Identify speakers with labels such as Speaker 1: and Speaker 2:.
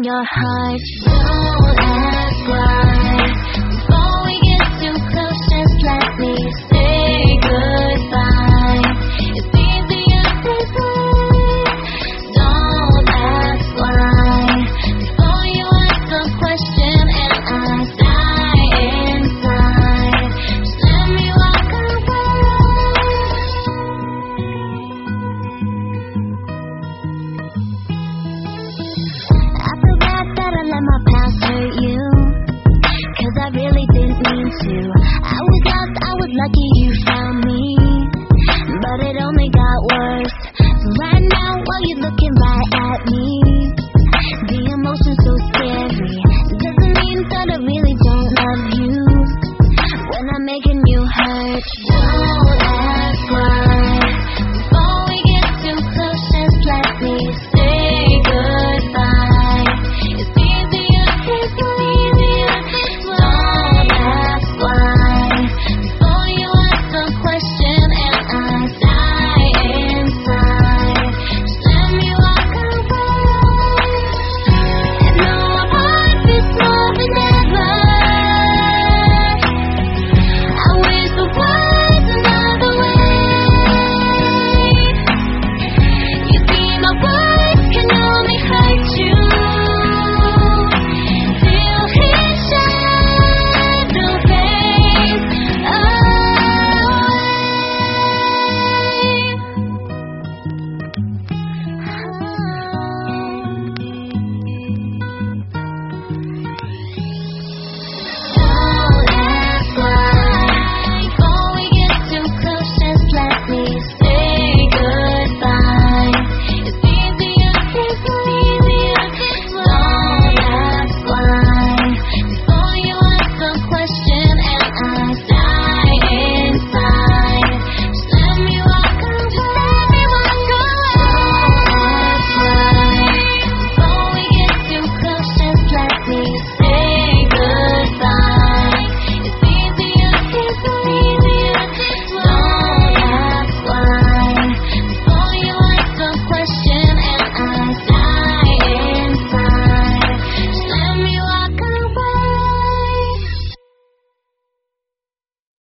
Speaker 1: your heart. Don't ask why. Before we get too close, just let me say goodbye. It's easier this way. Don't ask why. Before you ask the question and I die inside, just let me walk away. I feel bad that I let my past hurt you, 'cause I really didn't mean to. I was lost, I was lucky you found me, but it only got worse. So right now, while you're looking right at me,